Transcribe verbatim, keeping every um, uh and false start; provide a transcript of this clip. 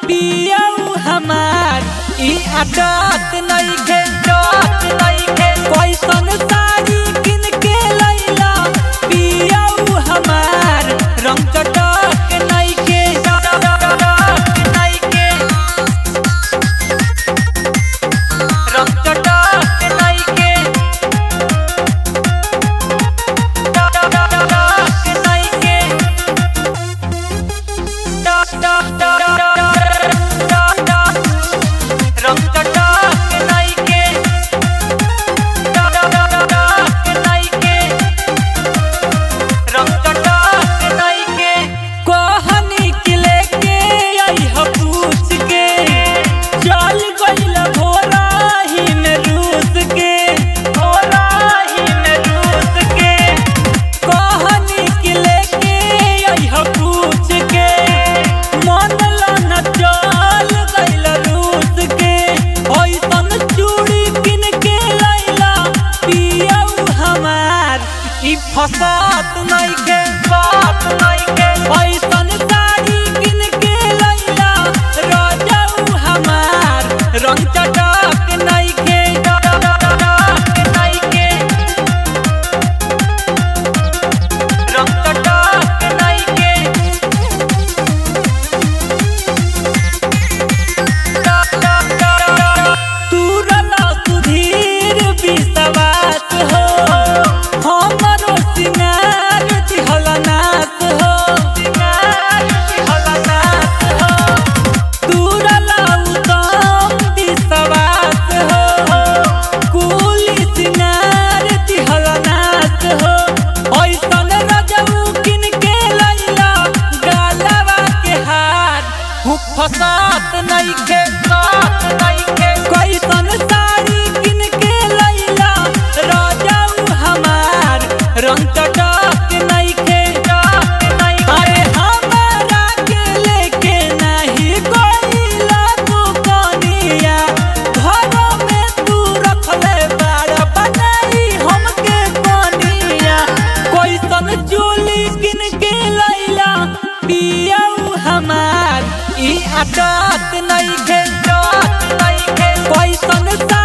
पियऊ हमार ई आदत नइखे आदत नइखे कैसन साड़ी किन के लैला पियऊ हमार रंग चटक नइखे चटक नइखे रंग चटक नइखे चटक नइखे टक टक फसात नइखे बात नइखे ऐसन साड़ी किन के लैला राजाऊ हमार रंग चटक नइखे चटक नइखे रंग चटक नइखे तू रला सुधीर विश्वास हो सिंगार दिहलनाथ हो सिंगार दिहलनाथ हो तूरला उदम विश्वास हो कुल सिंगार दिहलनाथ हो ऐसन रजऊ किन के लैला गालवा के हार हूँ फसात नइखे साथ नइखे कैसन साड़ी किन के लैला राजाऊ हमार रंग चटक नइखे अरे हमारा के लेके नहीं गइला तू कनिया घर में तू रखले बाड़ा बनाई हमके कनिया कैसन चोली किन के लैला पियऊ हमार ई आदत नइखे आदत नइखे कैसन